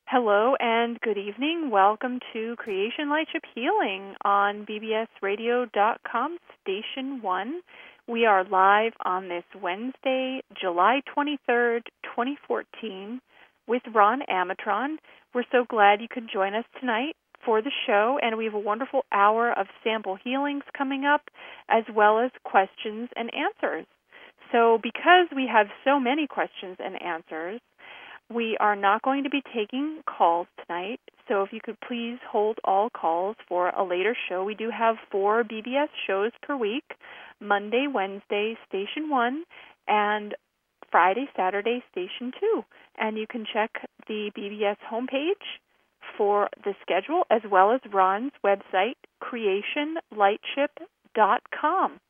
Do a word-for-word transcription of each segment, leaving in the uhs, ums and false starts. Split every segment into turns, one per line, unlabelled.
Hello and good evening. Welcome to Creation Lightship Healing on B B S radio dot com Station one. We are live on this Wednesday, July twenty-third, twenty fourteen, with Ron Amatron. We're so glad you could join us tonight for the show, and we have a wonderful hour of sample healings coming up, as well as questions and answers. So because we have so many questions and answers, we are not going to be taking calls tonight, so if you could please hold all calls for a later show. We do have four B B S shows per week, Monday, Wednesday, Station one, and Friday, Saturday, Station two. And you can check the B B S homepage for the schedule, as well as Ron's website, creation lightship dot com.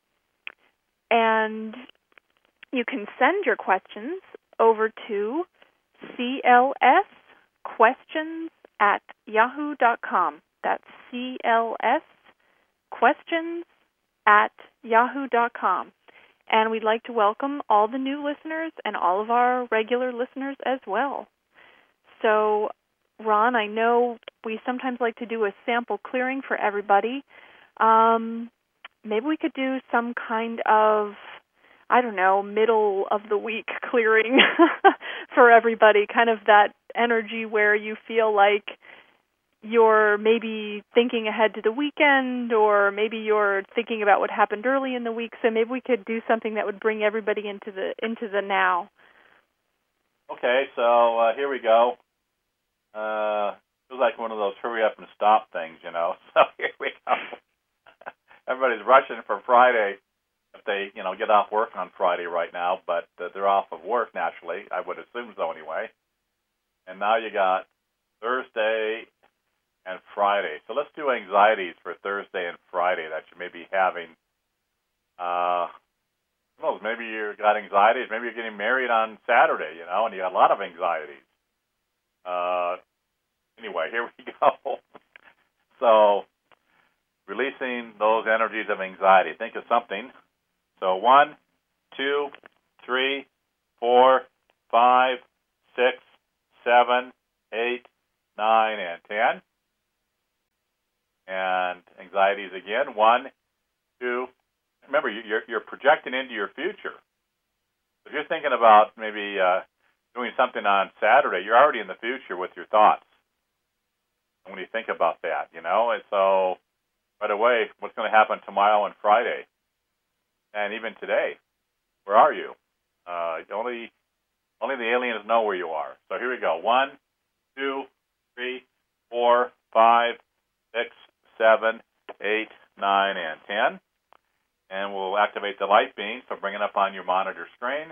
And you can send your questions over to C L S questions at yahoo dot com. That's C L S questions at yahoo dot com. And we'd like to welcome all the new listeners and all of our regular listeners as well. So, Ron, I know we sometimes like to do a sample clearing for everybody. Um, maybe we could do some kind of, I don't know, middle of the week clearing for everybody, kind of that energy where you feel like you're maybe thinking ahead to the weekend, or maybe you're thinking about what happened early in the week. So maybe we could do something that would bring everybody into the into the now.
Okay, so uh, here we go. Uh, feels like one of those hurry up and stop things, you know. So here we go. Everybody's rushing for Friday. If they, you know, get off work on Friday right now, but uh, they're off of work naturally. I would assume so anyway. And now you got Thursday and Friday. So let's do anxieties for Thursday and Friday that you may be having. Uh, who knows? Maybe you got anxieties. Maybe you're getting married on Saturday, you know, and you got a lot of anxieties. Uh, anyway, here we go. So releasing those energies of anxiety. Think of something. So one, two, three, four, five, six, seven, eight, nine, and ten. And anxieties again. One, two. Remember, you're you're projecting into your future. If you're thinking about maybe uh, doing something on Saturday, you're already in the future with your thoughts. And when you think about that, you know, and so right away, what's going to happen tomorrow and Friday? And even today, where are you? Uh, only, only the aliens know where you are. So here we go. One, two, three, four, five, six, seven, eight, nine, and ten. And we'll activate the light beam. So bring it up on your monitor screen.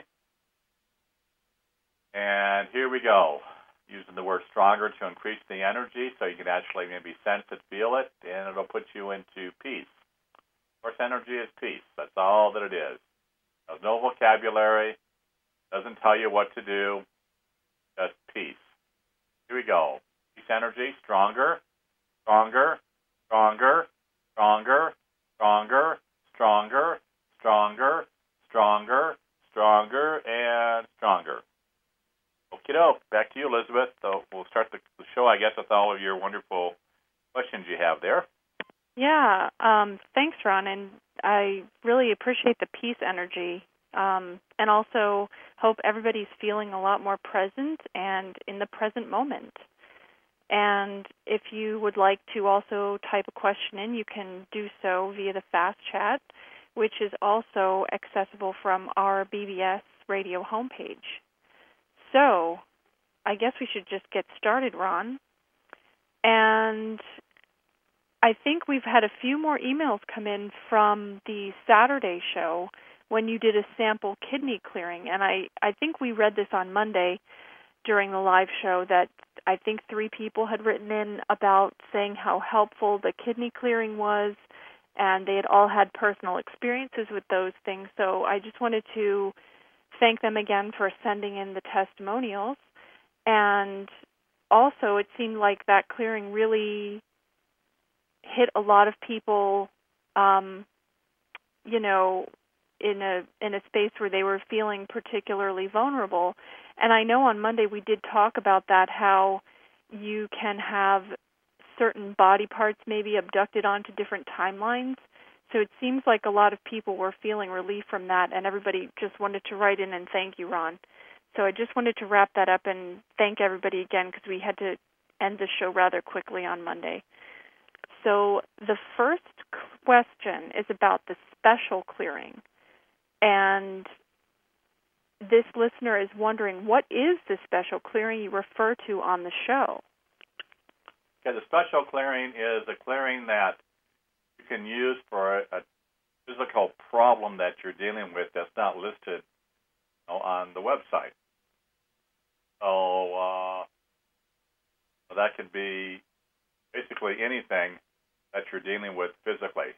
And here we go. Using the word stronger to increase the energy, so you can actually maybe sense it, feel it, and it'll put you into peace. Of course, energy is peace. That's all that it is. There's no vocabulary. Doesn't tell you what to do. Just peace. Here we go. Peace energy, stronger, stronger, stronger, stronger, stronger, stronger, stronger, stronger, stronger, and stronger. Okie doke. Back to you, Elizabeth. So we'll start the show, I guess, with all of your wonderful questions you have there.
Yeah, um, thanks, Ron, and I really appreciate the peace energy, um, and also hope everybody's feeling a lot more present and in the present moment. And if you would like to also type a question in, you can do so via the Fast Chat, which is also accessible from our B B S radio homepage. So I guess we should just get started, Ron. And I think we've had a few more emails come in from the Saturday show when you did a sample kidney clearing. And I, I think we read this on Monday during the live show that I think three people had written in about saying how helpful the kidney clearing was, and they had all had personal experiences with those things. So I just wanted to thank them again for sending in the testimonials. And also, it seemed like that clearing really hit a lot of people, um, you know, in a in a space where they were feeling particularly vulnerable. And I know on Monday we did talk about that, how you can have certain body parts maybe abducted onto different timelines. So it seems like a lot of people were feeling relief from that, and everybody just wanted to write in and thank you, Ron. So I just wanted to wrap that up and thank everybody again, because we had to end the show rather quickly on Monday. So the first question is about the special clearing. And this listener is wondering, what is the special clearing you refer to on the show?
Okay, the special clearing is a clearing that you can use for a, a physical problem that you're dealing with that's not listed, you know, on the website. So uh, that could be basically anything that you're dealing with physically.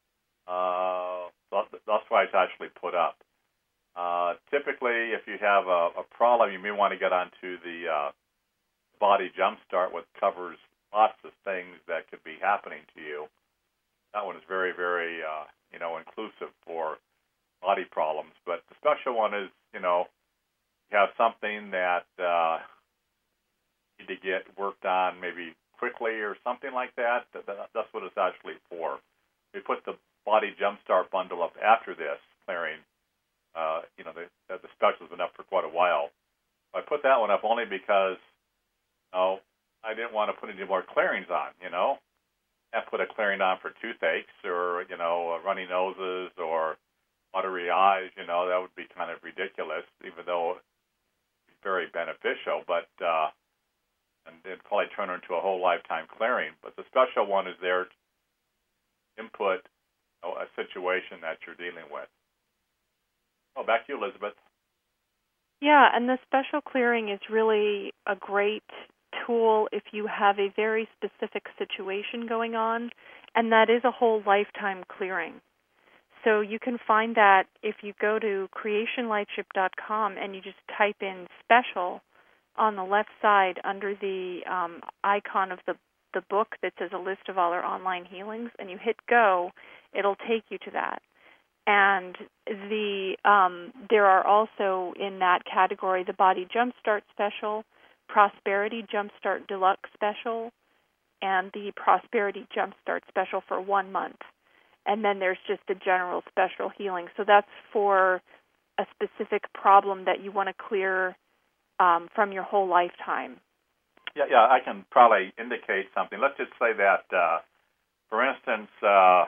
Uh, that's why it's actually put up. Uh, typically, if you have a, a problem, you may want to get onto the uh, Body Jumpstart, which covers lots of things that could be happening to you. That one is very, very, uh, you know, inclusive for body problems. But the special one is, you know, you have something that uh, you need to get worked on maybe quickly or something like that. that, that that's what it's actually for. We put the Body Jumpstart bundle up after this clearing. Uh, you know, the, the special's been up for quite a while. I put that one up only because, you know, I didn't want to put any more clearings on, you know. I put a clearing on for toothaches or, you know, runny noses or watery eyes, you know, that would be kind of ridiculous, even though it's very beneficial, but uh, and it'd probably turn into a whole lifetime clearing. But the special one is there to input, you know, a situation that you're dealing with. Oh, back to you, Elizabeth.
Yeah, and the special clearing is really a great tool if you have a very specific situation going on, and that is a whole lifetime clearing. So you can find that if you go to creation lightship dot com and you just type in special on the left side under the um, icon of the, the book that says a list of all our online healings, and you hit go, it'll take you to that. And the um, there are also in that category the Body Jumpstart Special, Prosperity Jumpstart Deluxe Special, and the Prosperity Jumpstart Special for one month. And then there's just the general special healing. So that's for a specific problem that you want to clear um, from your whole lifetime.
Yeah, yeah, I can probably indicate something. Let's just say that, uh, for instance, uh,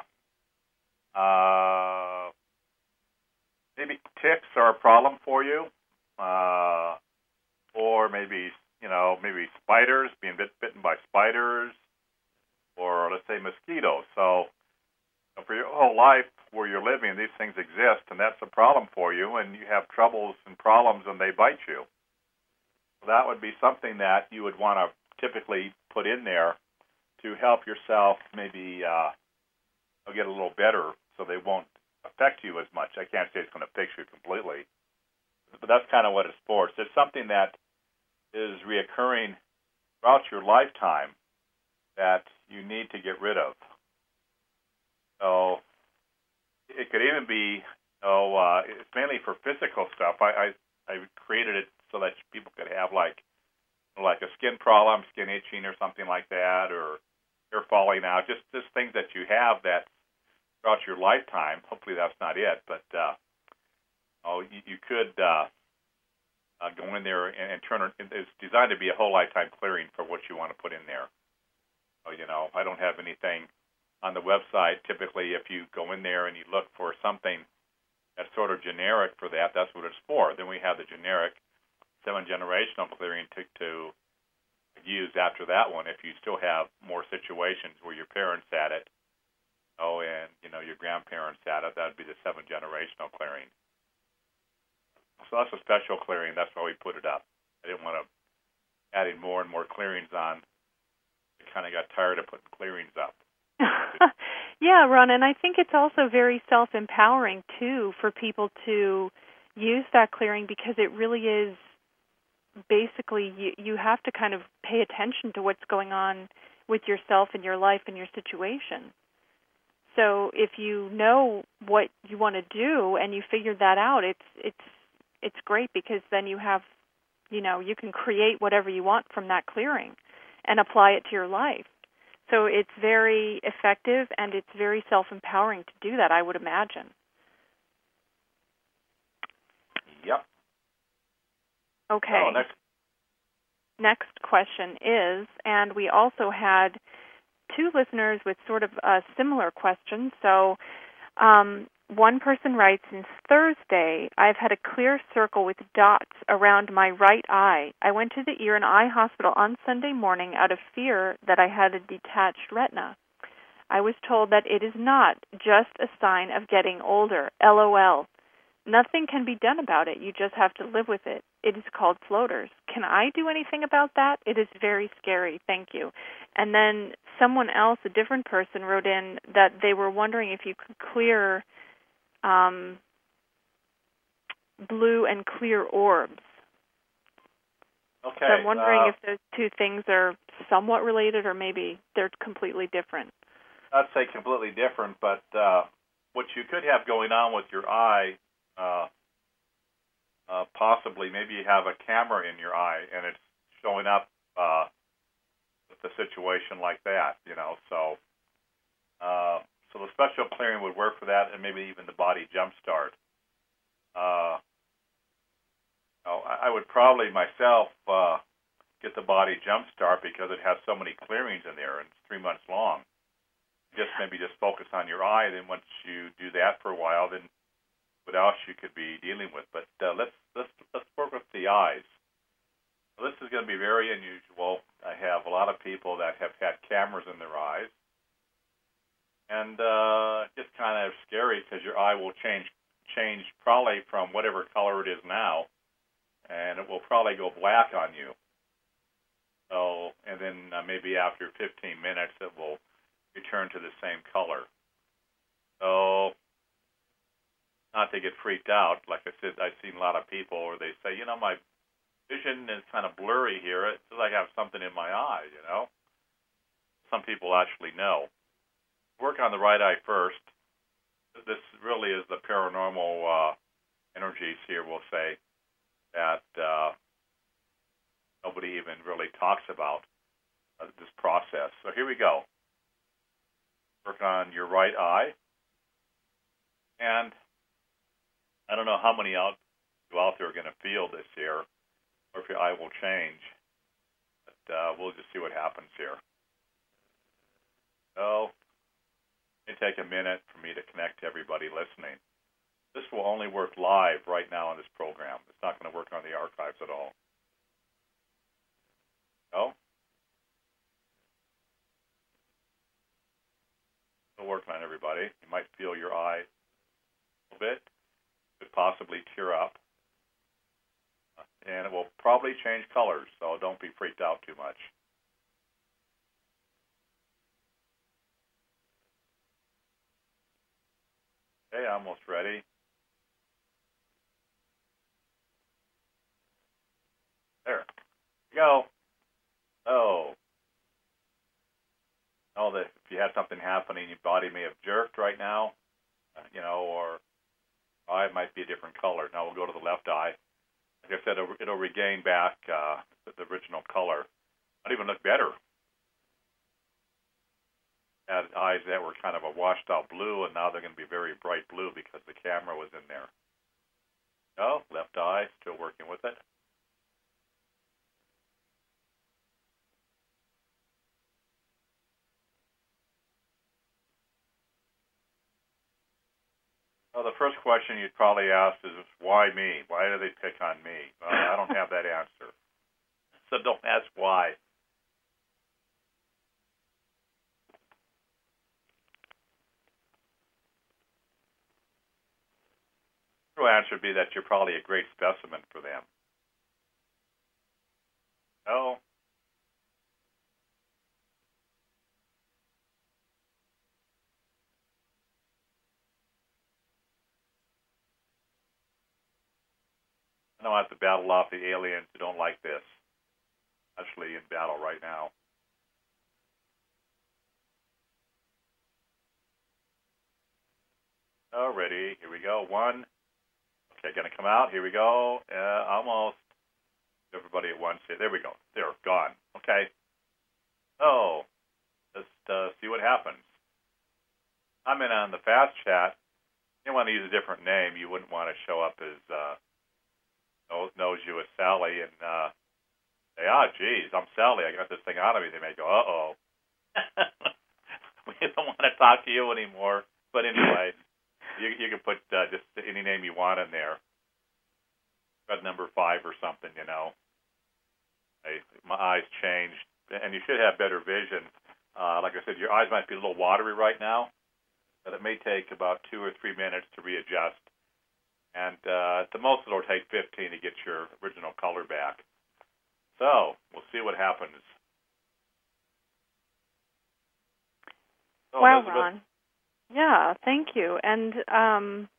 uh, maybe ticks are a problem for you, uh, or maybe, you know, maybe spiders, being bit, bitten by spiders, or let's say mosquitoes. So for your whole life where you're living, these things exist, and that's a problem for you, and you have troubles and problems, and they bite you. So that would be something that you would want to typically put in there to help yourself maybe uh, get a little better so they won't affect you as much. I can't say it's going to fix you completely, but that's kind of what it's for. So it's something that is reoccurring throughout your lifetime that you need to get rid of. So it could even be, oh, uh, it's mainly for physical stuff. I, I I created it so that people could have like like a skin problem, skin itching, or something like that, or hair falling out. Just just things that you have that throughout your lifetime. Hopefully that's not it, but uh, oh, you, you could uh, uh, go in there and, and turn it. It's designed to be a whole lifetime clearing for what you want to put in there. So, you know, I don't have anything on the website. Typically, if you go in there and you look for something that's sort of generic for that, that's what it's for. Then we have the generic seven-generational clearing to, to use after that one if you still have more situations where your parents had it, oh, and, you know, your grandparents had it. That would be the seven-generational clearing. So that's a special clearing. That's why we put it up. I didn't want to add in more and more clearings on. I kind of got tired of putting clearings up.
Yeah, Ron, and I think it's also very self-empowering, too, for people to use that clearing because it really is basically you, you have to kind of pay attention to what's going on with yourself and your life and your situation. So if you know what you want to do and you figure that out, it's it's it's great because then you have, you know, you can create whatever you want from that clearing. and apply it to your life. So it's very effective, and it's very self-empowering to do that, I would imagine.
Yep.
Okay.
Oh, next.
Next question is, and we also had two listeners with sort of a similar question. So um, one person writes, since Thursday, I've had a clear circle with dots around my right eye. I went to the ear and eye hospital on Sunday morning out of fear that I had a detached retina. I was told that it is not just a sign of getting older, LOL. Nothing can be done about it. You just have to live with it. It is called floaters. Can I do anything about that? It is very scary. Thank you. And then someone else, a different person, wrote in that they were wondering if you could clear um, blue and clear orbs.
Okay.
So I'm wondering
uh,
if those two things are somewhat related or maybe they're completely different.
I'd say completely different, but uh, what you could have going on with your eye, uh, uh, possibly, maybe you have a camera in your eye and it's showing up uh, with a situation like that, you know. So, uh, so the special clearing would work for that, and maybe even the body jumpstart. Uh, oh, I would probably myself uh, get the body jumpstart because it has so many clearings in there, and it's three months long. Just maybe just focus on your eye. Then once you do that for a while, then what else you could be dealing with. But uh, let's let's let's work with the eyes. Well, this is going to be very unusual. I have a lot of people that have had cameras in their eyes, and uh, it's kind of scary because your eye will change change probably from whatever color it is now, and it will probably go black on you. So, and then uh, maybe after fifteen minutes, it will return to the same color. So, not to get freaked out. Like I said, I've seen a lot of people where they say, you know, my vision is kind of blurry here. It's like I have something in my eye, you know. Some people actually know. Work on the right eye first. This really is the paranormal uh, energies here, we'll say, that uh, nobody even really talks about uh, this process. So here we go. Work on your right eye. And I don't know how many out, you out there are going to feel this here, or if your eye will change. But uh, we'll just see what happens here. So it may take a minute for me to connect to everybody listening. This will only work live right now on this program. It's not going to work on the archives at all. So it'll work on everybody. You might feel your eye a little bit. Could possibly tear up. And it will probably change colors, so don't be freaked out too much. Okay, almost ready. There. Go. Oh. Oh, that if you had something happening, your body may have jerked right now, uh, you know, or eye might be a different color. Now we'll go to the left eye. Like I said, it'll, it'll regain back uh, the original color. Might even look better. Had eyes that were kind of a washed out blue, and now they're going to be very bright blue because the camera was in there. Oh, left eye, still working with it. Well, the first question you'd probably ask is, why me? Why do they pick on me? Well, I don't have that answer. So don't ask why. The true answer would be that you're probably a great specimen for them. No. I don't have to battle off the aliens who don't like this. Actually in battle right now. Alrighty, here we go. One. Okay, going to come out. Here we go. Uh, almost. Everybody at once here. There we go. They're gone. Okay. So, just uh, see what happens. Comment on the fast chat. You want to use a different name. You wouldn't want to show up as uh, knows, knows you as Sally and uh, say, "Ah, oh, geez, I'm Sally. I got this thing out of me." They may go, "Uh oh." We don't want to talk to you anymore. But anyway, you you can put uh, just any name you want in there. Got number five or something, you know. I, my eyes changed, and you should have better vision. Uh, like I said, your eyes might be a little watery right now, but it may take about two or three minutes to readjust. And uh, at the most, it'll take fifteen to get your original color back. So we'll see what happens. So,
wow,
Elizabeth,
Ron. Yeah, thank you. And um,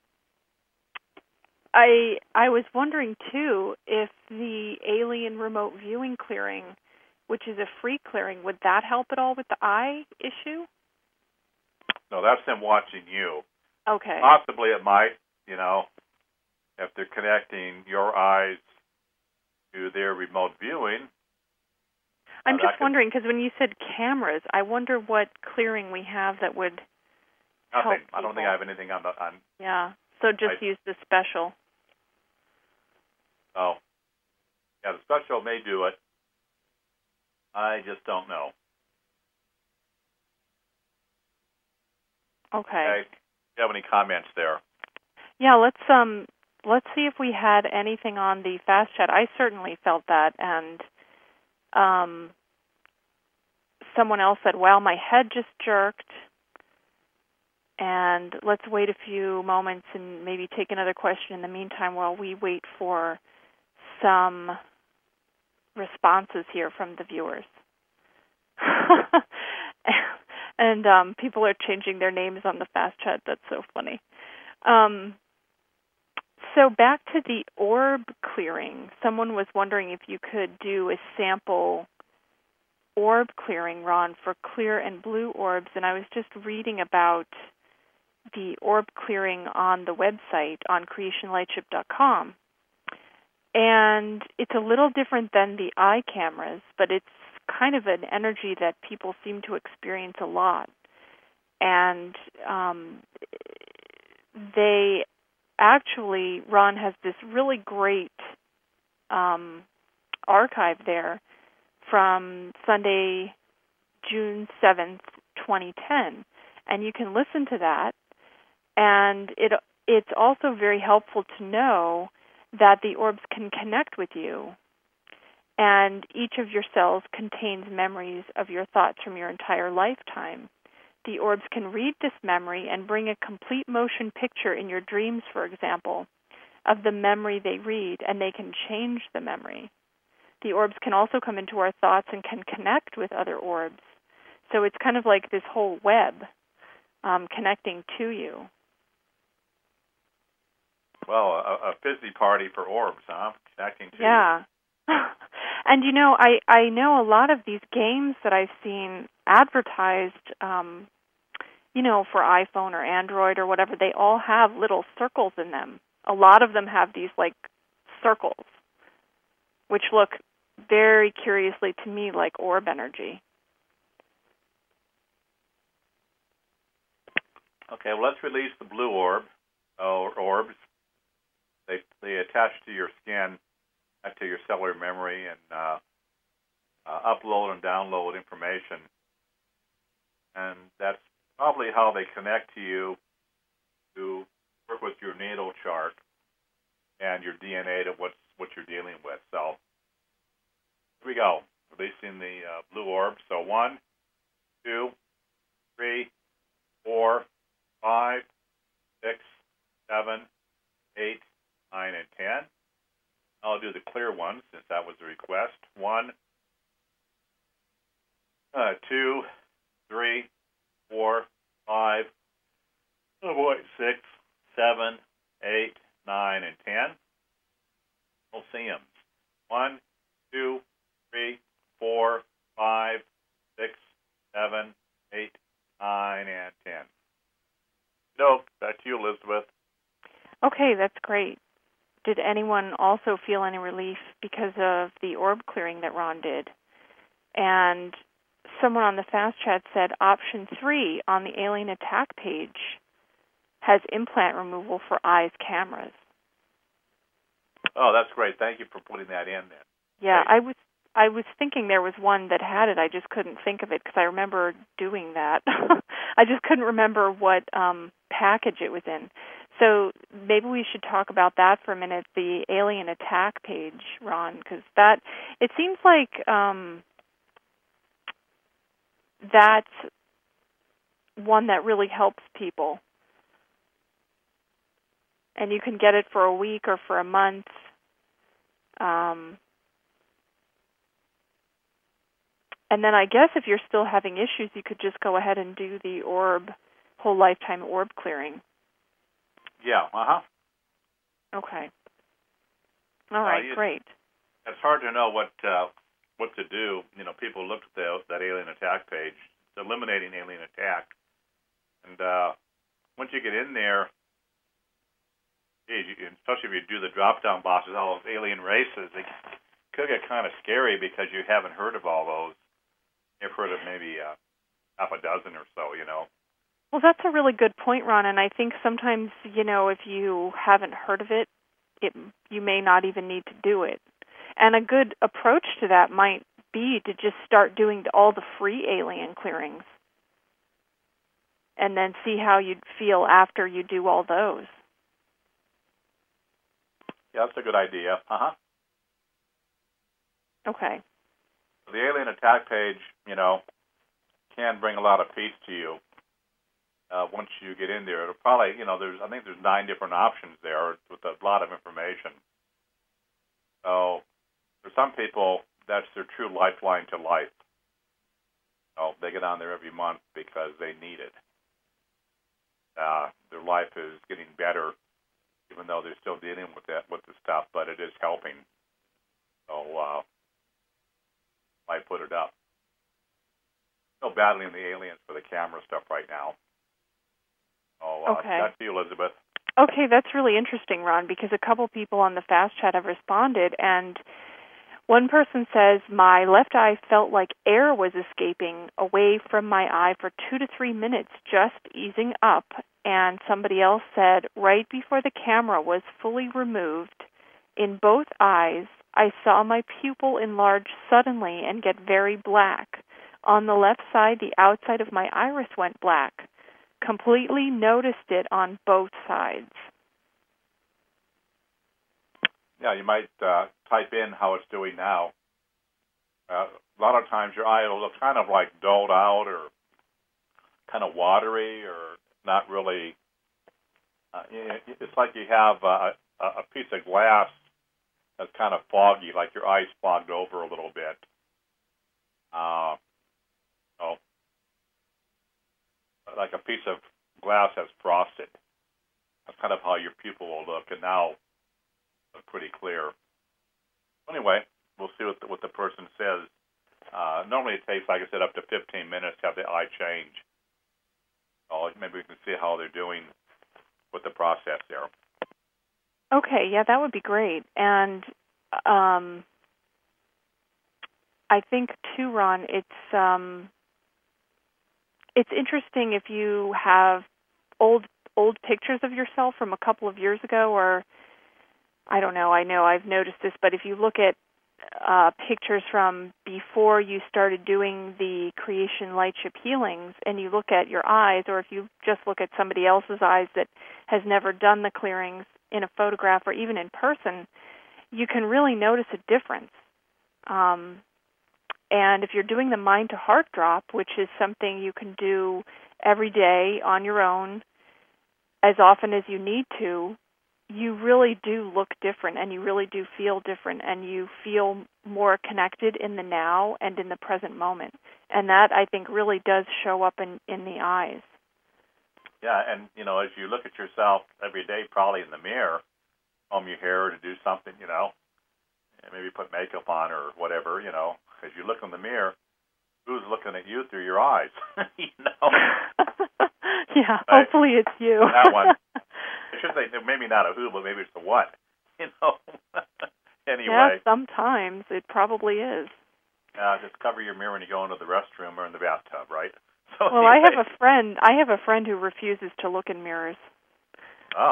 I I was wondering, too, if the alien remote viewing clearing, which is a free clearing, would that help at all with the eye issue?
No, that's them watching you.
Okay.
Possibly it might, you know, if they're connecting your eyes to their remote viewing.
I'm
uh,
just
could,
wondering, because when you said cameras, I wonder what clearing we have that would help
nothing.
people.
I don't think I have anything on the on.
Yeah. So just
I,
use the special.
Oh. Yeah, the special may do it. I just don't know.
Okay.
Okay. Do you have any comments there?
Yeah, let's um let's see if we had anything on the fast chat. I certainly felt that, and um someone else said, "Well, my head just jerked." And let's wait a few moments and maybe take another question in the meantime while we wait for some responses here from the viewers. And um, people are changing their names on the fast chat. That's so funny. Um, so back to the orb clearing. Someone was wondering if you could do a sample orb clearing, Ron, for clear and blue orbs. And I was just reading about the orb clearing on the website on creation lightship dot com. And it's a little different than the eye cameras, but it's kind of an energy that people seem to experience a lot. And um, they actually, Ron has this really great um, archive there from Sunday, June seventh, twenty ten. And you can listen to that. And it it's also very helpful to know that the orbs can connect with you. And each of your cells contains memories of your thoughts from your entire lifetime. The orbs can read this memory and bring a complete motion picture in your dreams, for example, of the memory they read, and they can change the memory. The orbs can also come into our thoughts and can connect with other orbs. So it's kind of like this whole web um, connecting to you.
Well, a, a fizzy party for orbs, huh? Connecting to
Yeah. And, you know, I, I know a lot of these games that I've seen advertised, um, you know, for iPhone or Android or whatever, they all have little circles in them. A lot of them have these, like, circles, which look very curiously to me like orb energy.
Okay, well, let's release the blue orb, or orbs. They they attach to your skin, to your cellular memory, and uh, uh, upload and download information. And that's probably how they connect to you to work with your natal chart and your D N A to what's, what you're dealing with. So here we go, releasing the uh, blue orb. So one, two, three, four, five, six, seven, eight, nine, and ten. I'll do the clear ones since that was the request. One, uh, two, three, four, five, oh boy, six, seven, eight, nine, and ten. We'll see them. One, two, three, four, five, six, seven, eight, nine, and ten. No, back to you, Elizabeth.
Okay, that's great. Did anyone also feel any relief because of the orb clearing that Ron did? And someone on the Fast Chat said option three on the alien attack page has implant removal for eyes cameras.
Oh, that's great. Thank you for putting that in there.
Yeah,
Great.
I was I was thinking there was one that had it. I just couldn't think of it because I remember doing that. I just couldn't remember what um, package it was in. So maybe we should talk about that for a minute, the alien attack page, Ron, because that, it seems like um, that's one that really helps people. And you can get it for a week or for a month. Um, and then I guess if you're still having issues, you could just go ahead and do the orb, whole lifetime orb clearing.
Yeah, uh-huh.
Okay. All right,
uh, you,
great.
It's hard to know what uh, what to do. You know, people looked at the, that alien attack page. It's eliminating alien attack. And uh, once you get in there, especially if you do the drop-down bosses, all those alien races, it could get kind of scary because you haven't heard of all those. You've heard of maybe uh, half a dozen or so, you know.
Well, that's a really good point, Ron, and I think sometimes, you know, if you haven't heard of it, it you may not even need to do it. And a good approach to that might be to just start doing all the free alien clearings and then see how you'd feel after you do all those.
Yeah, that's a good idea. Uh-huh.
Okay.
The alien attack page, you know, can bring a lot of peace to you. Uh, once you get in there, it'll probably, you know, there's I think there's nine different options there with a lot of information. So for some people, that's their true lifeline to life. So they get on there every month because they need it. Uh, their life is getting better, even though they're still dealing with that with the stuff, but it is helping. So uh, I put it up. Still battling the aliens for the camera stuff right now. Oh, uh,
okay.
Back to you, Elizabeth.
Okay, that's really interesting, Ron, because a couple people on the Fast Chat have responded, and one person says, my left eye felt like air was escaping away from my eye for two to three minutes, just easing up. And somebody else said, right before the camera was fully removed, in both eyes, I saw my pupil enlarge suddenly and get very black. On the left side, the outside of my iris went black. Completely noticed it on both sides.
Yeah, you might uh, type in how it's doing now. Uh, a lot of times your eye will look kind of like dulled out or kind of watery or not really. Uh, it's like you have a, a piece of glass that's kind of foggy, like your eyes fogged over a little bit. Uh, oh. Like a piece of glass that's frosted. That's kind of how your pupil will look, and now look pretty clear. Anyway, we'll see what the, what the person says. Uh, normally it takes, like I said, up to fifteen minutes to have the eye change. So maybe we can see how they're doing with the process there.
Okay, yeah, that would be great. And um, I think, too, Ron, it's... Um, It's interesting if you have old old pictures of yourself from a couple of years ago, or I don't know, I know I've noticed this, but if you look at uh, pictures from before you started doing the Creation Lightship healings and you look at your eyes, or if you just look at somebody else's eyes that has never done the clearings in a photograph or even in person, you can really notice a difference. Um, And if you're doing the mind to heart drop, which is something you can do every day on your own, as often as you need to, you really do look different and you really do feel different and you feel more connected in the now and in the present moment. And that, I think, really does show up in, in the eyes.
Yeah, and, you know, as you look at yourself every day, probably in the mirror, comb your hair to do something, you know, maybe put makeup on or whatever, you know, as you look in the mirror, who's looking at you through your eyes? You know?
Yeah,
right?
Hopefully it's you.
That one. I should say maybe not a who, but maybe it's the what. You know? Anyway.
Yeah, sometimes it probably is.
Uh, just cover your mirror when you go into the restroom or in the bathtub, right? So
well, I have a friend. I have a friend who refuses to look in mirrors.
Oh.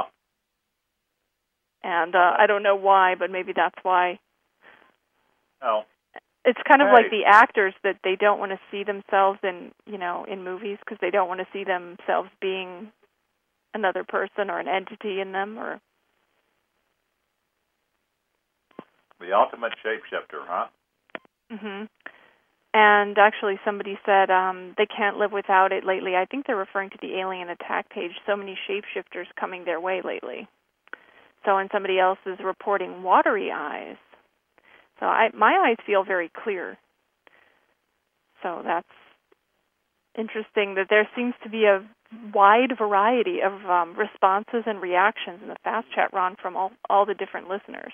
And uh, I don't know why, but maybe that's why.
Oh.
It's kind of
Hey.
like the actors that they don't want to see themselves in, you know, in movies because they don't want to see themselves being another person or an entity in them, or
The ultimate shapeshifter, huh?
Mhm. And actually, somebody said um, they can't live without it lately. I think they're referring to the alien attack page. So many shapeshifters coming their way lately. So, and somebody else is reporting watery eyes. So, I, my eyes feel very clear. So that's interesting that there seems to be a wide variety of um, responses and reactions in the Fast Chat, Ron, from all, all the different listeners.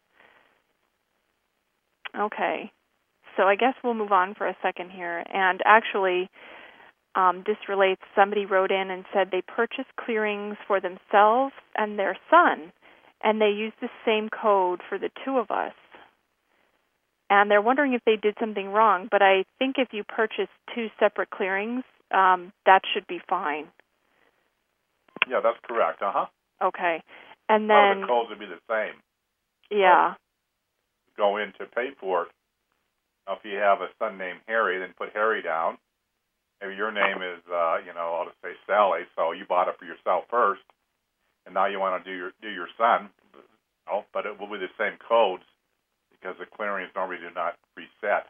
Okay. So I guess we'll move on for a second here. And actually, um, this relates, somebody wrote in and said they purchased clearings for themselves and their son, and they used the same code for the two of us. And they're wondering if they did something wrong, but I think if you purchase two separate clearings, um, that should be fine.
Yeah, that's correct. Uh-huh.
Okay. And
All
then...
the codes would be the same.
Yeah.
So go in to pay for it. Now, if you have a son named Harry, then put Harry down. Maybe your name is, uh, you know, I'll just say Sally, so you bought it for yourself first, and now you want to do your do your son. Oh, but it will be the same codes because the clearings normally do not reset.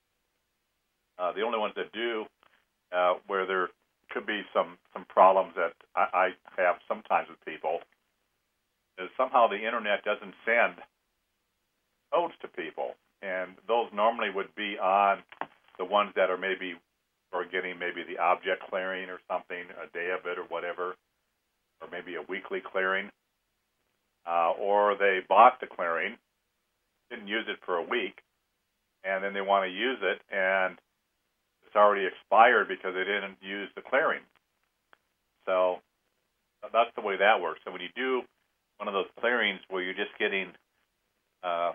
Uh, the only ones that do, uh, where there could be some, some problems that I, I have sometimes with people, is somehow the Internet doesn't send codes to people. And those normally would be on the ones that are maybe or getting maybe the object clearing or something, a day of it or whatever, or maybe a weekly clearing. Uh, or they bought the clearing, didn't use it for a week, and then they want to use it, and it's already expired because they didn't use the clearing. So that's the way that works. So when you do one of those clearings where you're just getting uh,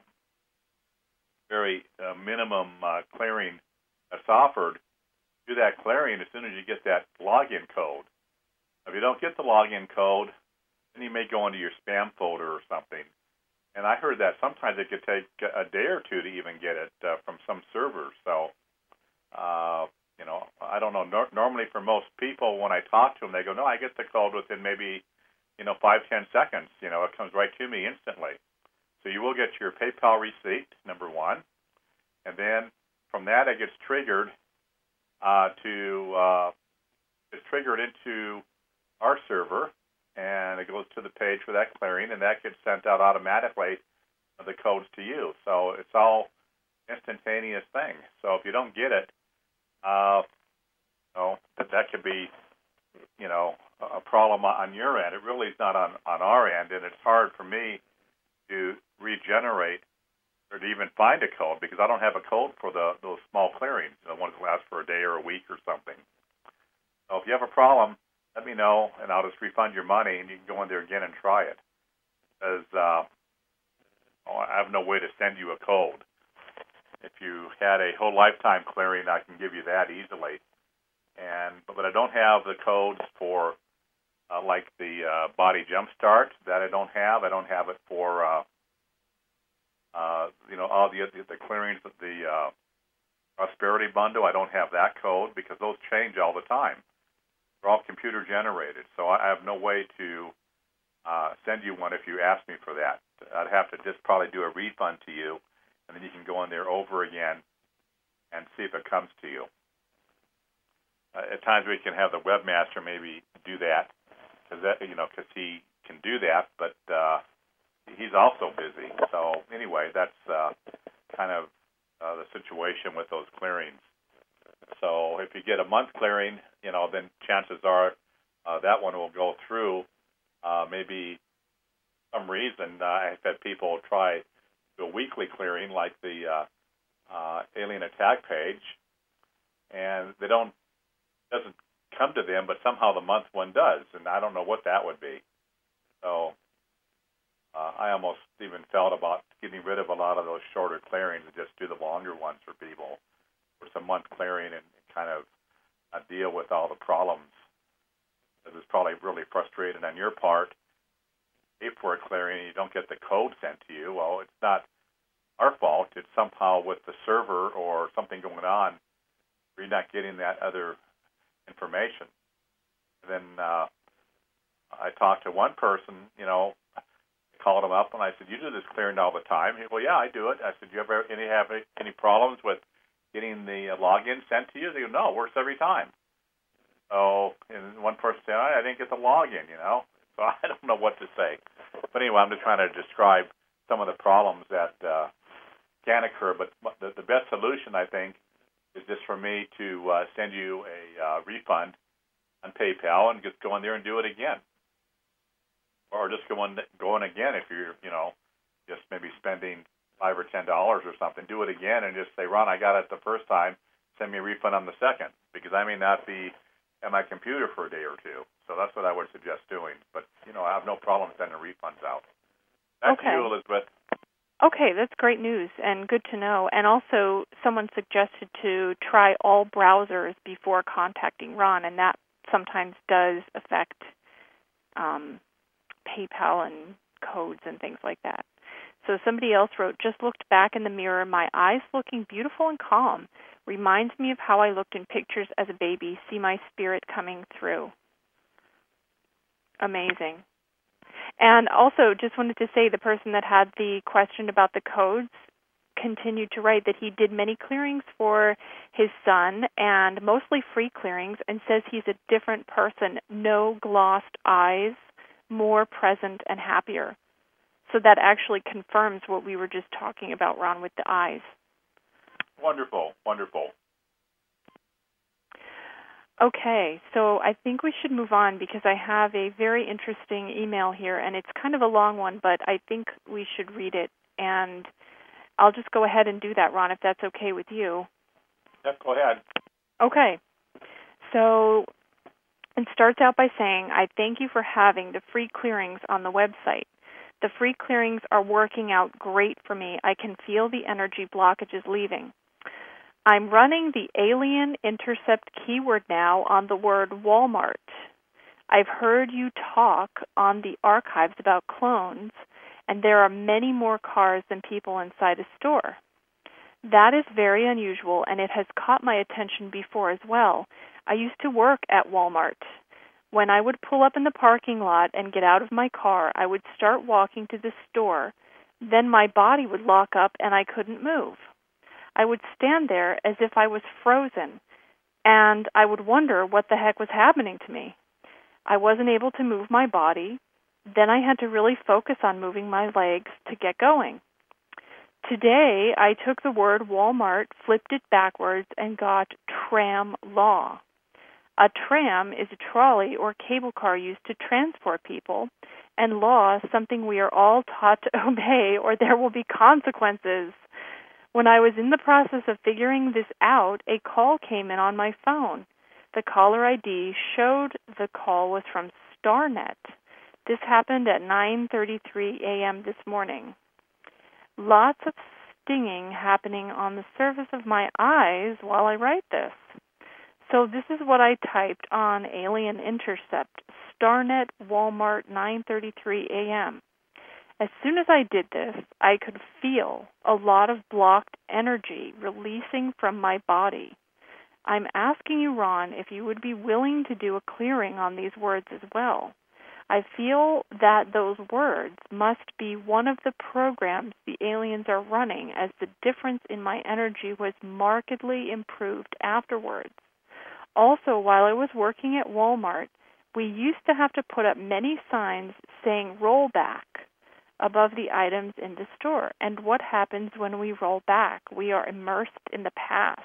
very uh, minimum uh, clearing that's offered, do that clearing as soon as you get that login code. If you don't get the login code, then you may go into your spam folder or something. And I heard that sometimes it could take a day or two to even get it uh, from some servers. So, uh, you know, I don't know. Nor- normally for most people, when I talk to them, they go, no, I get the code within maybe, you know, five, ten seconds. You know, it comes right to me instantly. So you will get your PayPal receipt, number one. And then from that, it gets triggered uh, to, uh, it's triggered into our server, and it goes to the page for that clearing, and that gets sent out automatically, the codes to you. So it's all instantaneous thing. So if you don't get it, uh, you know, that, that could be, you know, a problem on your end. It really is not on, on our end, and it's hard for me to regenerate or to even find a code because I don't have a code for the those small clearings, the ones that last for a day or a week or something. So if you have a problem, let me know, and I'll just refund your money, and you can go in there again and try it. Because uh, oh, I have no way to send you a code. If you had a whole lifetime clearing, I can give you that easily. And but, but I don't have the codes for uh, like the uh, Body Jumpstart. That I don't have. I don't have it for uh, uh, you know all the the clearings of the uh, Prosperity Bundle. I don't have that code because those change all the time. They're all computer generated, so I have no way to uh, send you one if you ask me for that. I'd have to just probably do a refund to you, and then you can go in there over again and see if it comes to you. Uh, at times we can have the webmaster maybe do that, because that you know because he can do that, but uh, he's also busy. So anyway, that's uh, kind of uh, the situation with those clearings. So if you get a month clearing, you know, then chances are uh, that one will go through. Uh, maybe some reason uh, I've had people try a weekly clearing like the uh, uh, alien attack page, and they don't doesn't come to them, but somehow the month one does, and I don't know what that would be. So uh, I almost even felt about getting rid of a lot of those shorter clearings and just do the longer ones for people. for some month clearing and kind of uh, deal with all the problems. It was probably really frustrating on your part. Pay for a clearing and you don't get the code sent to you. Well, it's not our fault. It's somehow with the server or something going on. You're not getting that other information. And then uh, I talked to one person, you know, I called him up and I said, "You do this clearing all the time?" He said, "Well, yeah, I do it." I said, "Do you ever any have any, any problems with getting the uh, login sent to you?" They go, "No, it works every time." So, and one person said, "I didn't get the login," you know. So I don't know what to say. But anyway, I'm just trying to describe some of the problems that uh, can occur. But the, the best solution, I think, is just for me to uh, send you a uh, refund on PayPal and just go in there and do it again. Or just go in, go in again if you're, you know, just maybe spending five or ten dollars or something. Do it again and just say, "Ron, I got it the first time. Send me a refund on the second," because I may not be at my computer for a day or two. So that's what I would suggest doing. But, you know, I have no problem sending refunds out. Back
okay.
to you, Elizabeth.
Okay, that's great news and good to know. And also, someone suggested to try all browsers before contacting Ron, and that sometimes does affect um, PayPal and codes and things like that. So somebody else wrote, "Just looked back in the mirror, my eyes looking beautiful and calm. Reminds me of how I looked in pictures as a baby. See my spirit coming through." Amazing. And also, just wanted to say, the person that had the question about the codes continued to write that he did many clearings for his son, and mostly free clearings, and says he's a different person, no glossed eyes, more present and happier. So that actually confirms what we were just talking about, Ron, with the eyes.
Wonderful, wonderful.
Okay, so I think we should move on because I have a very interesting email here, and it's kind of a long one, but I think we should read it. And I'll just go ahead and do that, Ron, if that's okay with you.
Yep, go ahead.
Okay. So it starts out by saying, "I thank you for having the free clearings on the website. The free clearings are working out great for me. I can feel the energy blockages leaving. I'm running the Alien Intercept keyword now on the word Walmart. I've heard you talk on the archives about clones, and there are many more cars than people inside a store. That is very unusual, and it has caught my attention before as well. I used to work at Walmart. When I would pull up in the parking lot and get out of my car, I would start walking to the store. Then my body would lock up and I couldn't move. I would stand there as if I was frozen, and I would wonder what the heck was happening to me. I wasn't able to move my body. Then I had to really focus on moving my legs to get going. Today, I took the word Walmart, flipped it backwards, and got tram law. A tram is a trolley or cable car used to transport people, and law is something we are all taught to obey or there will be consequences. When I was in the process of figuring this out, a call came in on my phone. The caller I D showed the call was from StarNet. This happened at nine thirty-three a.m. this morning. Lots of stinging happening on the surface of my eyes while I write this. So this is what I typed on Alien Intercept, StarNet Walmart nine thirty-three a.m. As soon as I did this, I could feel a lot of blocked energy releasing from my body. I'm asking you, Ron, if you would be willing to do a clearing on these words as well. I feel that those words must be one of the programs the aliens are running, as the difference in my energy was markedly improved afterwards. Also, while I was working at Walmart, we used to have to put up many signs saying roll back above the items in the store. And what happens when we roll back? We are immersed in the past.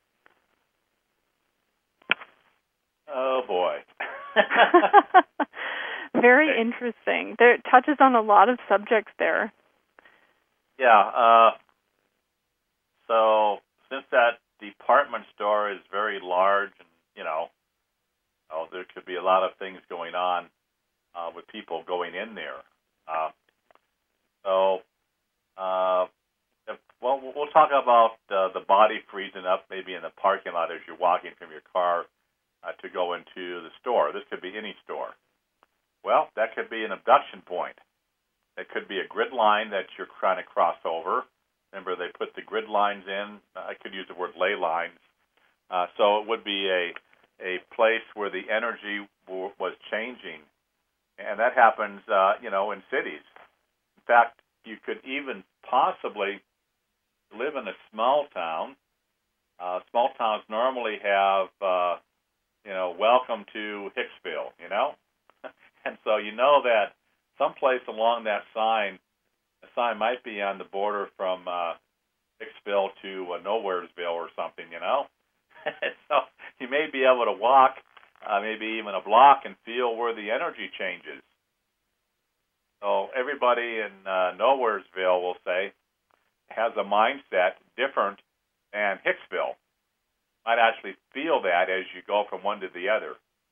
Oh, boy.
Very
okay.
interesting. There, it touches on a lot of subjects there.
Yeah. Uh, so since that department store is very large, and you know, oh, there could be a lot of things going on uh, with people going in there. Uh, so, uh, if, well, we'll talk about uh, uh, the body freezing up maybe in the parking lot as you're walking from your car uh, to go into the store. This could be any store. Well, that could be an abduction point. It could be a grid line that you're trying to cross over. Remember, they put the grid lines in. I could use the word ley lines. Uh, so it would be a a place where the energy w- was changing, and that happens, uh, you know, in cities. In fact, you could even possibly live in a small town. Uh, small towns normally have, uh, you know, welcome to Hicksville, you know, and so you know that someplace along that sign, the sign might be on the border from uh, Hicksville to uh, Nowheresville or something, you know. So you may be able to walk uh, maybe even a block and feel where the energy changes. So everybody in uh, Nowheresville, we'll say, has a mindset different than Hicksville. Might actually feel that as you go from one to the other.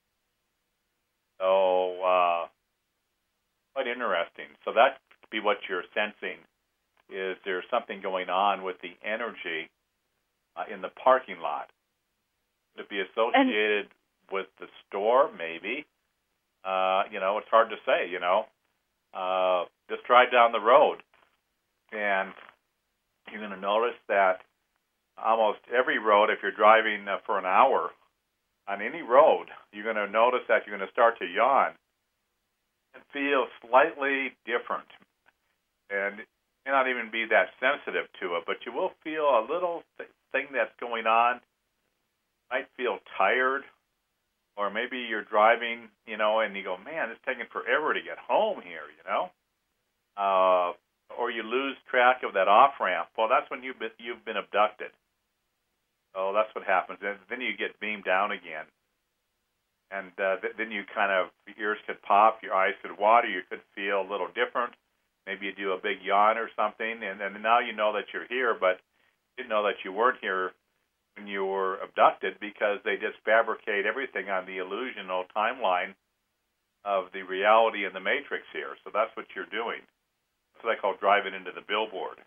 So uh, quite interesting. So that could be what you're sensing, is there something going on with the energy uh, in the parking lot. Could it be associated and, with the store? Maybe. Uh, you know, it's hard to say, you know. Uh, just drive down the road, and you're going to notice that almost every road, if you're driving uh, for an hour on any road, you're going to notice that you're going to start to yawn and feel slightly different. And it may not even be that sensitive to it, but you will feel a little th- thing that's going on. You might feel tired, or maybe you're driving, you know, and you go, man, it's taking forever to get home here, you know. Uh, or you lose track of that off-ramp. Well, that's when you've been, you've been abducted. So that's what happens. And then you get beamed down again. And uh, th- then you kind of, your ears could pop, your eyes could water, you could feel a little different. Maybe you do a big yawn or something, and then now you know that you're here, but you didn't know that you weren't here when you were abducted, because they just fabricate everything on the illusional timeline of the reality in the matrix here. So that's what you're doing. That's what I call driving into the billboard.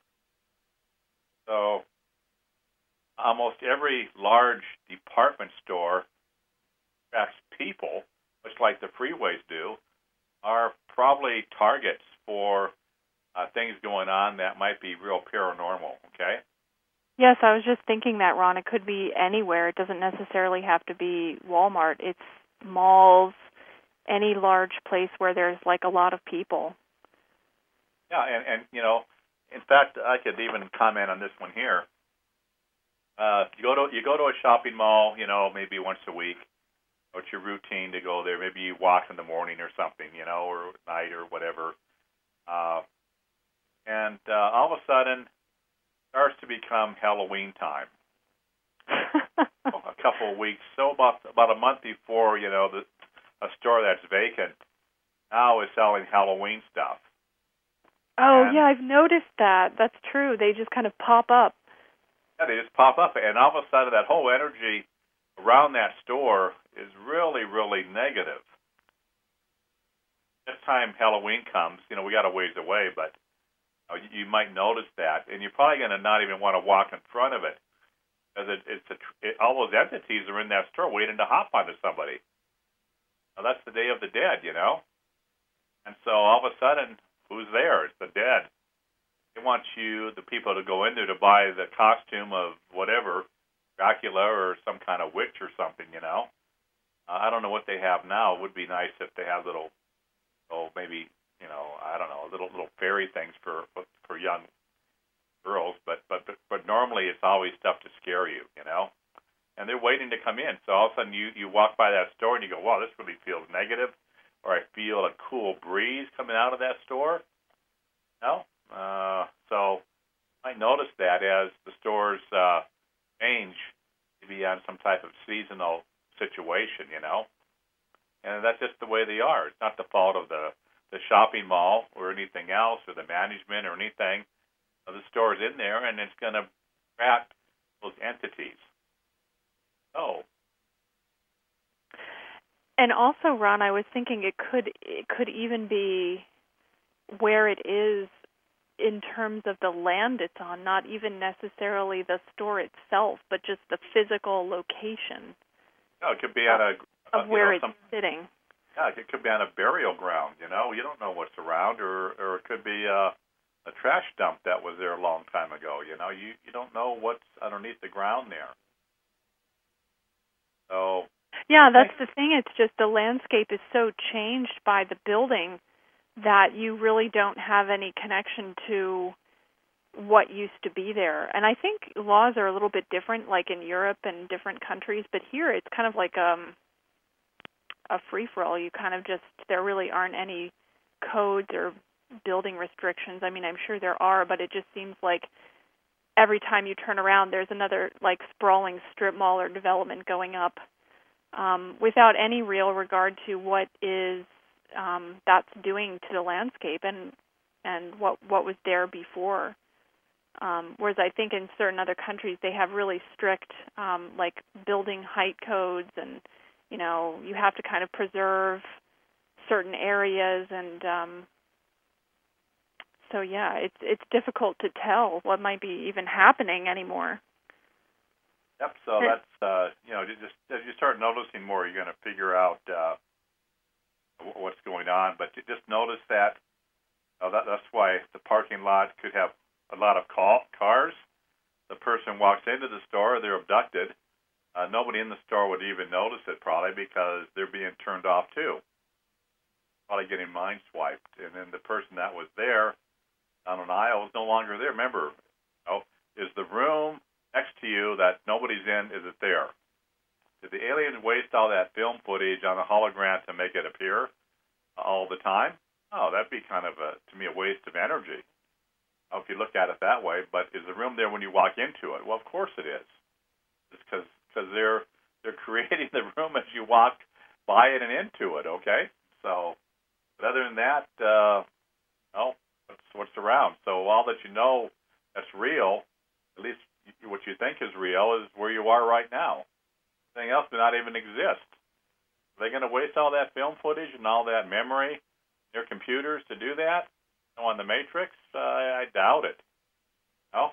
So almost every large department store attracts people, much like the freeways do, are probably targets for uh, things going on that might be real paranormal, okay?
Yes, I was just thinking that, Ron. It could be anywhere. It doesn't necessarily have to be Walmart. It's malls, any large place where there's, like, a lot of people.
Yeah, and, and you know, in fact, I could even comment on this one here. Uh, you go to you go to a shopping mall, you know, maybe once a week. It's your routine to go there. Maybe you walk in the morning or something, you know, or at night or whatever. Uh, and uh, all of a sudden, it starts to become Halloween time. A couple of weeks, so about about a month before, you know, the, a store that's vacant now is selling Halloween stuff.
Oh,
and,
yeah, I've noticed that. That's true. They just kind of pop up.
Yeah, they just pop up, and all of a sudden that whole energy around that store is really, really negative. This time Halloween comes, you know, we got a ways away, but uh, you, you might notice that, and you're probably going to not even want to walk in front of it, because it, it's a, it, all those entities are in that store waiting to hop onto somebody. Now, that's the Day of the Dead, you know, and so all of a sudden, who's there? It's the dead. They want you, the people, to go in there to buy the costume of whatever, Dracula or some kind of witch or something, you know. Uh, I don't know what they have now. It would be nice if they have little, oh, maybe, you know, I don't know, little little fairy things for for young girls. But but but, but normally it's always stuff to scare you, you know. And they're waiting to come in. So all of a sudden you, you walk by that store and you go, wow, this really feels negative. Or I feel a cool breeze coming out of that store. No? Uh, so I noticed that as the stores uh, change to be on some type of seasonal situation, you know. And that's just the way they are. It's not the fault of the, the shopping mall or anything else or the management or anything. The store's in there, and it's going to attract those entities. Oh.
And also, Ron, I was thinking it could it could even be where it is in terms of the land it's on, not even necessarily the store itself, but just the physical location.
No, it could be on a
of
uh,
where
know,
it's
some,
sitting.
Yeah, it could be on a burial ground. You know, you don't know what's around, or or it could be a, a trash dump that was there a long time ago. You know, you you don't know what's underneath the ground there. So.
Yeah, that's the thing. It's just the landscape is so changed by the building that you really don't have any connection to what used to be there. And I think laws are a little bit different, like in Europe and different countries, but here it's kind of like um, a free-for-all. You kind of just, there really aren't any codes or building restrictions. I mean, I'm sure there are, but it just seems like every time you turn around, there's another like sprawling strip mall or development going up. Um, without any real regard to what is um, that's doing to the landscape and and what what was there before. Um, whereas I think in certain other countries they have really strict um, like building height codes, and you know you have to kind of preserve certain areas, and um, so yeah, it's it's difficult to tell what might be even happening anymore.
Yep. So that's uh, you know, just as you start noticing more, you're going to figure out uh, what's going on. But you just notice that, uh, that that's why the parking lot could have a lot of call, cars. The person walks into the store, they're abducted. Uh, nobody in the store would even notice it probably because they're being turned off too. Probably getting mind swiped, and then the person that was there on an aisle is no longer there. Remember, you know, is the room next to you that nobody's in, is it there? Did the aliens waste all that film footage on a hologram to make it appear all the time? Oh, that'd be kind of, a, to me, a waste of energy, if you look at it that way. But is the room there when you walk into it? Well, of course it is. It's because because they're, they're creating the room as you walk by it and into it, okay? So, but other than that, uh, well, what's, what's around? So all that you know that's real, at least what you think is real, is where you are right now. Anything else may not even exist. Are they going to waste all that film footage and all that memory in their computers to do that? You know, on the Matrix? Uh, I doubt it. No?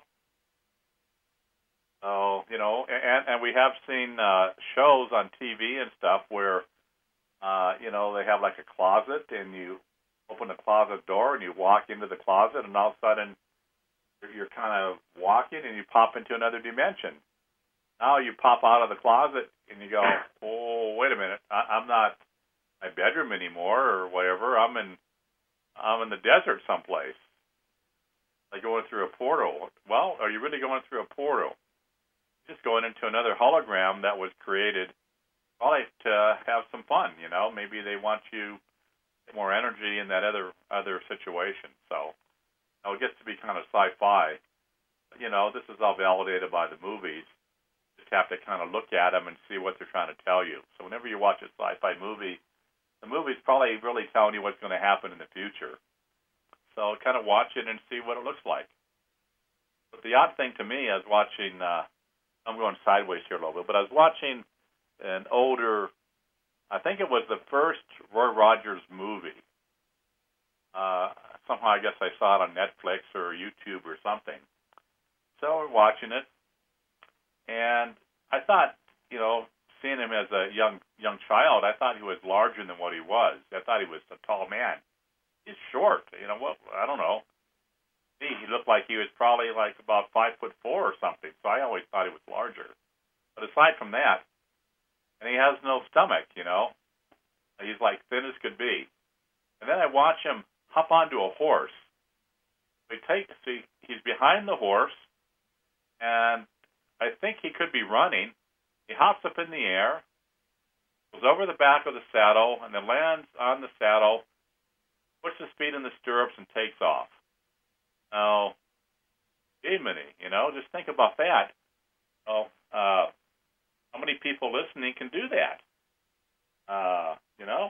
So, you know, and, and we have seen uh, shows on T V and stuff where, uh, you know, they have like a closet, and you open the closet door and you walk into the closet, and all of a sudden you're kind of walking and you pop into another dimension. Now you pop out of the closet and you go, oh, wait a minute, I, I'm not in my bedroom anymore or whatever. I'm in I'm in the desert someplace. Like going through a portal. Well, are you really going through a portal? Just going into another hologram that was created probably to have some fun, you know. Maybe they want you to get more energy in that other other situation. So it gets to be kind of sci-fi. You know, this is all validated by the movies. You just have to kind of look at them and see what they're trying to tell you. So whenever you watch a sci-fi movie, the movie's probably really telling you what's going to happen in the future. So kind of watch it and see what it looks like. But the odd thing to me, I was watching, uh, I'm going sideways here a little bit, but I was watching an older, I think it was the first Roy Rogers movie. Uh, somehow I guess I saw it on Netflix or YouTube or something. So we're watching it, and I thought, you know, seeing him as a young young child, I thought he was larger than what he was. I thought he was a tall man. He's short, you know, what, I don't know. He, he looked like he was probably like about five foot four or something, so I always thought he was larger. But aside from that, and he has no stomach, you know. He's like thin as could be. And then I watch him hop onto a horse. We take see he's behind the horse, and I think he could be running. He hops up in the air, goes over the back of the saddle, and then lands on the saddle, puts his feet in the stirrups, and takes off. Now, Jiminy, you know, just think about that. Oh, uh, how many people listening can do that? Uh, you know?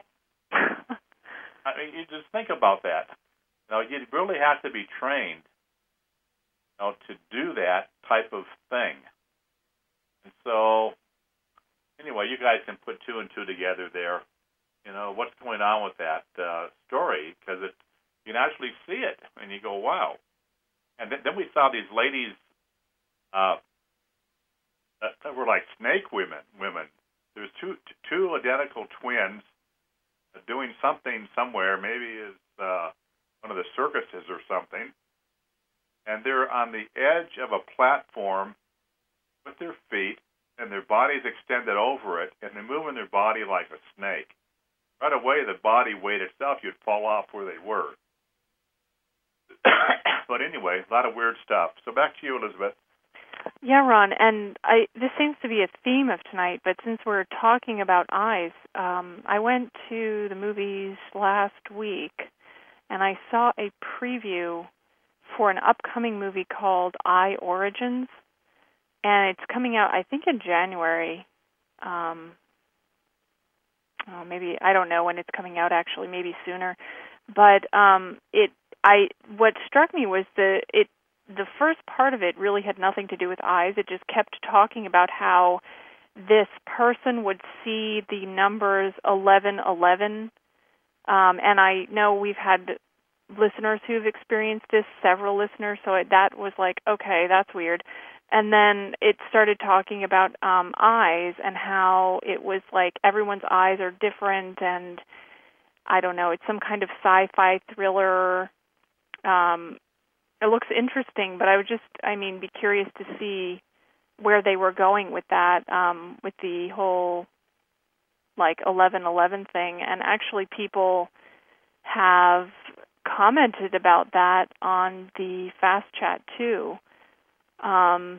I mean, you just think about that. You know, you really have to be trained, you know, to do that type of thing. And so, anyway, you guys can put two and two together there. You know, what's going on with that uh, story, because it you can actually see it, and you go, wow. And th- then we saw these ladies uh, that, that were like snake women. Women. There was two two identical twins doing something somewhere. Maybe it's uh, one of the circuses or something. And they're on the edge of a platform with their feet, and their bodies extended over it, and they're moving their body like a snake. Right away, the body weight itself, you'd fall off where they were. But anyway, a lot of weird stuff. So back to you, Elizabeth.
Yeah, Ron, and I this seems to be a theme of tonight, but since we're talking about eyes, um, I went to the movies last week, and I saw a preview for an upcoming movie called Eye Origins, and it's coming out, I think, in January. Um, oh, maybe, I don't know when it's coming out, actually, maybe sooner. But um, it, I, what struck me was the it. The first part of it really had nothing to do with eyes. It just kept talking about how this person would see the numbers eleven eleven. Um, and I know we've had listeners who've experienced this, several listeners, so it, that was like, okay, that's weird. And then it started talking about um, eyes and how it was like everyone's eyes are different, and I don't know, it's some kind of sci-fi thriller. Um It looks interesting, but I would just, I mean, be curious to see where they were going with that, um, with the whole, like, eleven eleven thing. And actually people have commented about that on the Fast Chat, too. Um,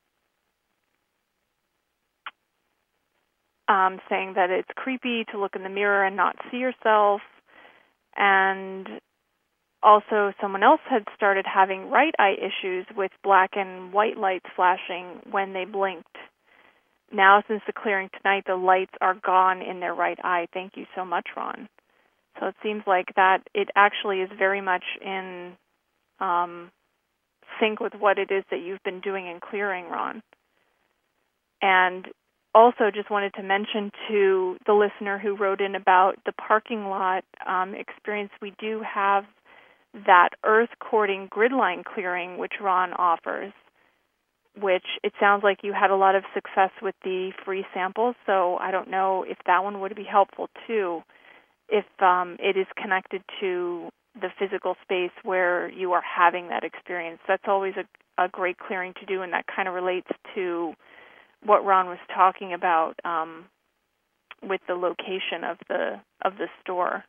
um, saying that it's creepy to look in the mirror and not see yourself. And also, someone else had started having right eye issues with black and white lights flashing when they blinked. Now, since the clearing tonight, the lights are gone in their right eye. Thank you so much, Ron. So it seems like that it actually is very much in um, sync with what it is that you've been doing in clearing, Ron. And also just wanted to mention to the listener who wrote in about the parking lot um, experience, we do have that earth courting gridline clearing, which Ron offers, which it sounds like you had a lot of success with the free samples, so I don't know if that one would be helpful too, if um, it is connected to the physical space where you are having that experience. That's always a, a great clearing to do, and that kind of relates to what Ron was talking about um, with the location of the of the store.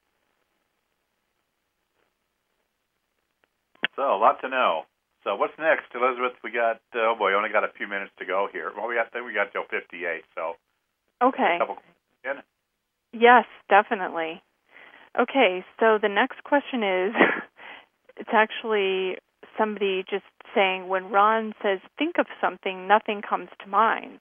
So, a lot to know. So, what's next, Elizabeth? We got, uh, oh boy, only got a few minutes to go here. Well, we got, I think we got till fifty-eight, so.
Okay.
A couple in?
Yes, definitely. Okay, so the next question is, it's actually somebody just saying, when Ron says, think of something, nothing comes to mind.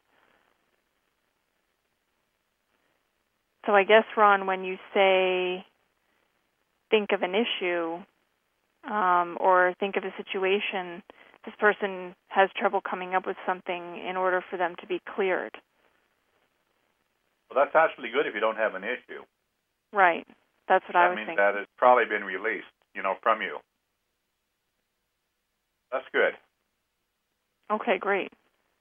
So I guess, Ron, when you say, think of an issue, Um, or think of a situation, this person has trouble coming up with something in order for them to be cleared.
Well, that's actually good if you don't have an issue.
Right. That's what
that
I was thinking.
That means that it's probably been released, you know, from you. That's good.
Okay, great.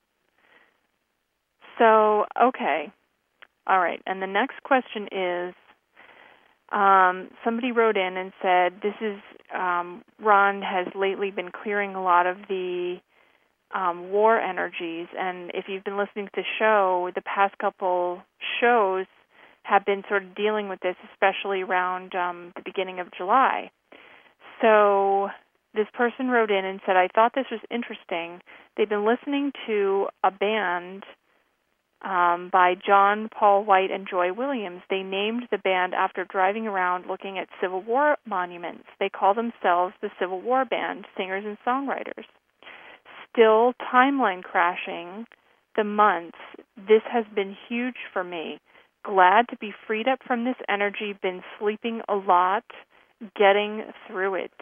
So, okay. All right. And the next question is, Um, somebody wrote in and said, this is, um, Ron has lately been clearing a lot of the um, war energies, and if you've been listening to the show, the past couple shows have been sort of dealing with this, especially around um, the beginning of July. So this person wrote in and said, I thought this was interesting. They've been listening to a band Um, by John Paul White and Joy Williams. They named the band after driving around looking at Civil War monuments. They call themselves the Civil War Band, singers and songwriters. Still timeline crashing the months, this has been huge for me. Glad to be freed up from this energy, been sleeping a lot, getting through it.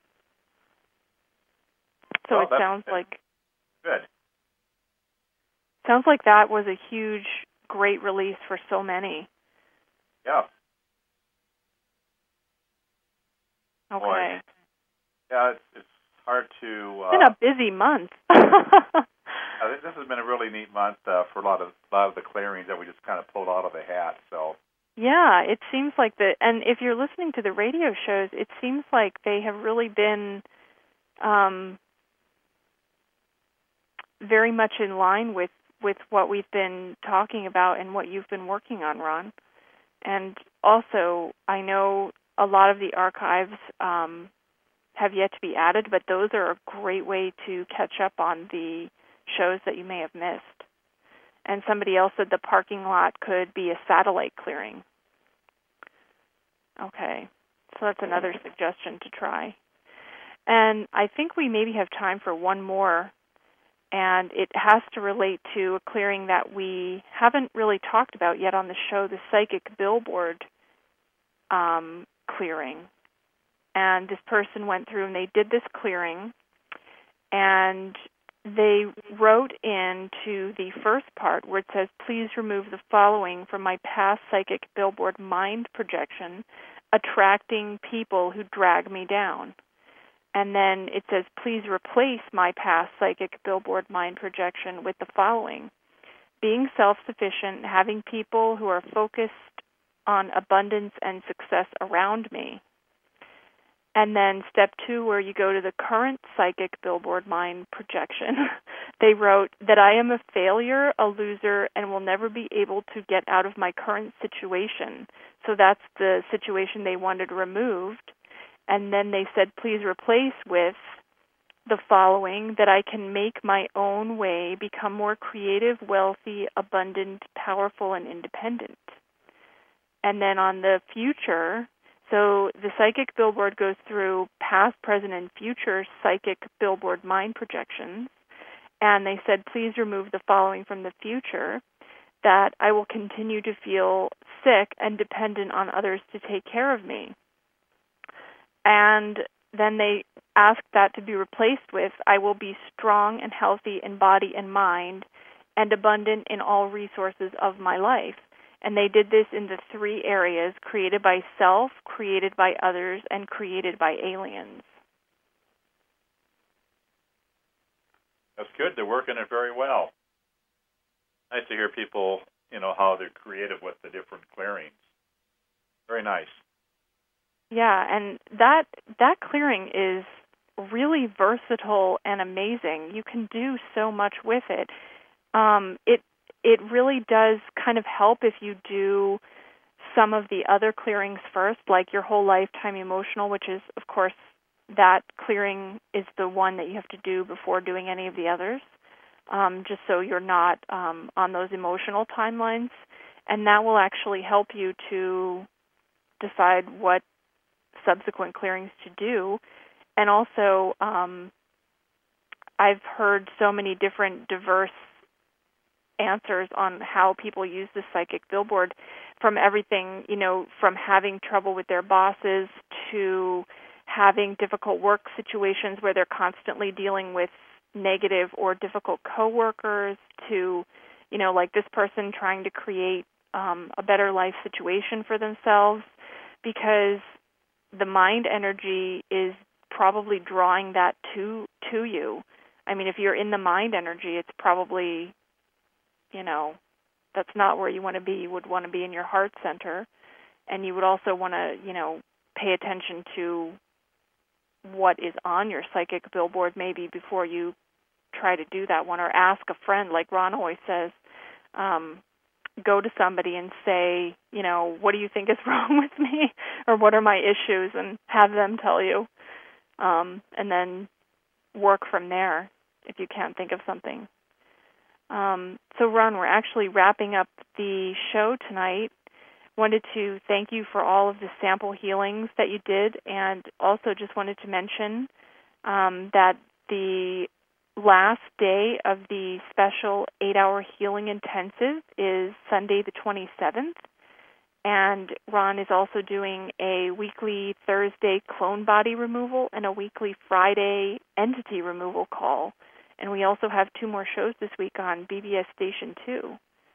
So
well,
it sounds
good.
like...
Good.
Sounds like that was a huge, great release for so many.
Yeah.
Okay.
Boy. Yeah, it's, it's hard to. Uh,
it's been a busy month.
I think this has been a really neat month uh, for a lot of a lot of the clearings that we just kind of pulled out of the hat. So.
Yeah, it seems like the, and if you're listening to the radio shows, it seems like they have really been um, very much in line with, with what we've been talking about and what you've been working on, Ron. And also, I know a lot of the archives um, have yet to be added, but those are a great way to catch up on the shows that you may have missed. And somebody else said the parking lot could be a satellite clearing. Okay, so that's another suggestion to try. And I think we maybe have time for one more, and it has to relate to a clearing that we haven't really talked about yet on the show, the psychic billboard um, clearing. And this person went through and they did this clearing, and they wrote into the first part where it says, please remove the following from my past psychic billboard mind projection, attracting people who drag me down. And then it says, please replace my past psychic billboard mind projection with the following: being self-sufficient, having people who are focused on abundance and success around me. And then step two, where you go to the current psychic billboard mind projection, they wrote that I am a failure, a loser, and will never be able to get out of my current situation. So that's the situation they wanted removed. And then they said, please replace with the following: that I can make my own way, become more creative, wealthy, abundant, powerful, and independent. And then on the future, so the psychic billboard goes through past, present, and future psychic billboard mind projections. And they said, please remove the following from the future: that I will continue to feel sick and dependent on others to take care of me. And then they asked that to be replaced with, I will be strong and healthy in body and mind and abundant in all resources of my life. And they did this in the three areas: created by self, created by others, and created by aliens.
That's good. They're working it very well. Nice to hear people, you know, how they're creative with the different clearings. Very nice.
Yeah, and that that clearing is really versatile and amazing. You can do so much with it. Um, it it really does kind of help if you do some of the other clearings first, like your whole lifetime emotional, which is, of course, that clearing is the one that you have to do before doing any of the others, um, just so you're not um, on those emotional timelines. And that will actually help you to decide what subsequent clearings to do. And also, um, I've heard so many different diverse answers on how people use the psychic billboard, from everything, you know, from having trouble with their bosses to having difficult work situations where they're constantly dealing with negative or difficult coworkers, to, you know, like this person trying to create um, a better life situation for themselves, because the mind energy is probably drawing that to to you. I mean, if you're in the mind energy, it's probably, you know, that's not where you want to be. You would want to be in your heart center, and you would also want to, you know, pay attention to what is on your psychic billboard maybe before you try to do that one, or ask a friend, like Ron always says. Um, go to somebody and say, you know, what do you think is wrong with me, or what are my issues, and have them tell you, um, and then work from there if you can't think of something. Um, so, Ron, we're actually wrapping up the show tonight. Wanted to thank you for all of the sample healings that you did, and also just wanted to mention um, that the last day of the special eight-hour healing intensive is Sunday the twenty-seventh, and Ron is also doing a weekly Thursday clone body removal and a weekly Friday entity removal call. And we also have two more shows this week on B B S Station two.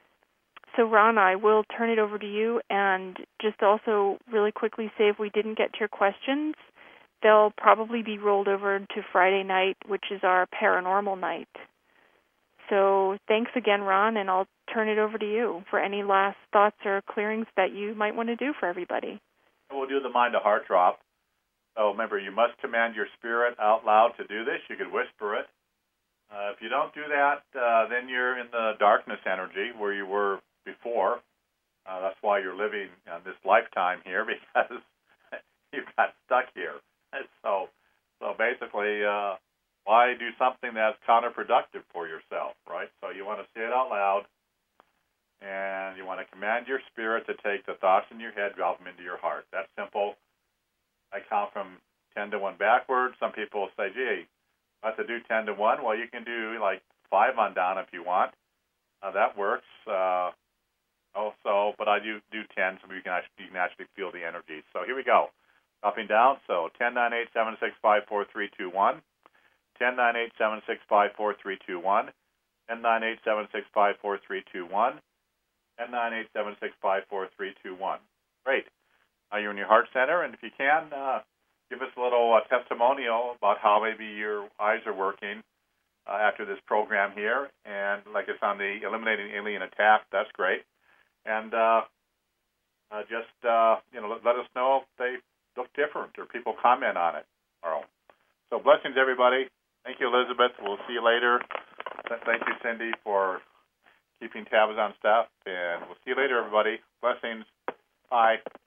So, Ron, I will turn it over to you, and just also really quickly say, if we didn't get to your questions, they'll probably be rolled over to Friday night, which is our paranormal night. So thanks again, Ron, and I'll turn it over to you for any last thoughts or clearings that you might want to do for everybody.
We'll do the mind-to-heart drop. So remember, you must command your spirit out loud to do this. You could whisper it. Uh, if you don't do that, uh, then you're in the darkness energy where you were before. Uh, that's why you're living uh, this lifetime here, because you got stuck here. So, so basically, uh, why do something that's counterproductive for yourself, right? So you want to say it out loud, and you want to command your spirit to take the thoughts in your head, drop them into your heart. That's simple. I count from ten to one backwards. Some people say, gee, I have to do ten to one. Well, you can do like five on down if you want. Uh, that works. Uh, also, but I do do ten, so you can actually, you can actually feel the energy. So here we go. Dropping down. So ten, nine, eight, seven, six, five, four, three, two, one. ten, nine, eight, seven, six, five, four, three, two, one. ten, nine, eight, seven, six, five, four, three, two, one. ten, nine, eight, seven, six, five, four, three, two, one. Great. Now you're in your heart center, and if you can, uh, give us a little uh, testimonial about how maybe your eyes are working uh, after this program here. And like it's on the Eliminating Alien Attack, that's great. And uh, uh, just, uh, you know, let, let us know if they look different or people comment on it. So blessings, everybody. Thank you, Elizabeth. We'll see you later. Thank you, Cindy, for keeping tabs on stuff. And we'll see you later, everybody. Blessings. Bye.